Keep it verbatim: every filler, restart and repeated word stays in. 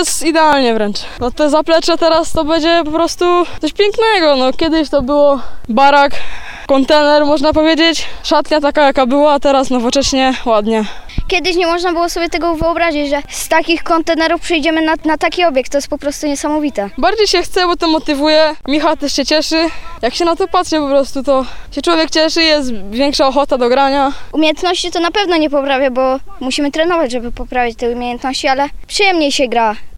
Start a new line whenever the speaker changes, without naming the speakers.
jest idealnie wręcz. No te zaplecze teraz to będzie po prostu coś pięknego. No kiedyś to było barak, kontener można powiedzieć, szatnia taka jaka była, a teraz nowocześnie, ładnie.
Kiedyś nie można było sobie tego wyobrazić, że z takich kontenerów przyjdziemy na, na taki obiekt. To jest po prostu niesamowite.
Bardziej się chce, bo to motywuje. Michał też się cieszy. Jak się na to patrzy po prostu, to się człowiek cieszy, jest większa ochota do grania.
Umiejętności to na pewno nie poprawia, bo musimy trenować, żeby poprawić te umiejętności, ale przyjemniej się gra.